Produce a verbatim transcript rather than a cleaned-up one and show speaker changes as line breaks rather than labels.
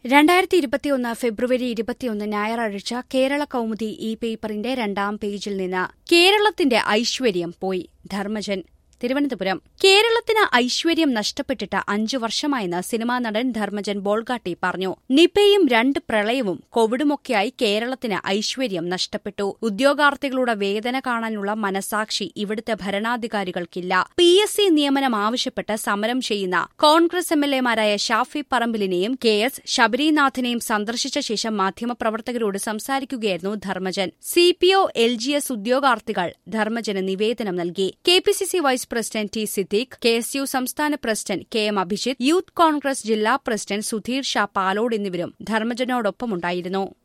രണ്ടായിരത്തി ഇരുപത്തിയൊന്ന് ഫെബ്രുവരി ഇരുപത്തിയൊന്ന് ഞായറാഴ്ച കേരള കൗമുദി ഈ പേപ്പറിന്റെ രണ്ടാം പേജിൽ നിന്ന് കേരളത്തിന്റെ ഐശ്വര്യം പോയി ധർമ്മജൻ തിരുവനന്തപുരം കേരളത്തിന് ഐശ്വര്യം നഷ്ടപ്പെട്ടിട്ട് അഞ്ചു വർഷമായെന്ന് സിനിമാ നടൻ ധർമ്മജൻ ബോൾഗാട്ടി പറഞ്ഞു. നിപയും രണ്ട് പ്രളയവും കോവിഡുമൊക്കെയായി കേരളത്തിന് ഐശ്വര്യം നഷ്ടപ്പെട്ടു. ഉദ്യോഗാർത്ഥികളുടെ വേദന കാണാനുള്ള മനസാക്ഷി ഇവിടുത്തെ ഭരണാധികാരികൾക്കില്ല. പി എസ് സി നിയമനം ആവശ്യപ്പെട്ട് സമരം ചെയ്യുന്ന കോൺഗ്രസ് എം എൽ എമാരായ ഷാഫി പറമ്പിലിനെയും കെ എസ് ശബരിനാഥിനെയും സന്ദർശിച്ച ശേഷം മാധ്യമപ്രവർത്തകരോട് സംസാരിക്കുകയായിരുന്നു Dharmajan. C P O L G S ഉദ്യോഗാർത്ഥികൾ ധർമ്മജന് നിവേദനം നൽകി. K P C C vice president T Siddique, K S U സംസ്ഥാന president K M Abhijith, youth Congress ജില്ലാ പ്രസിഡന്റ് സുധീർ ഷാ പാലോട് എന്നിവരും ധർമ്മജനോടൊപ്പമുണ്ടായിരുന്നു.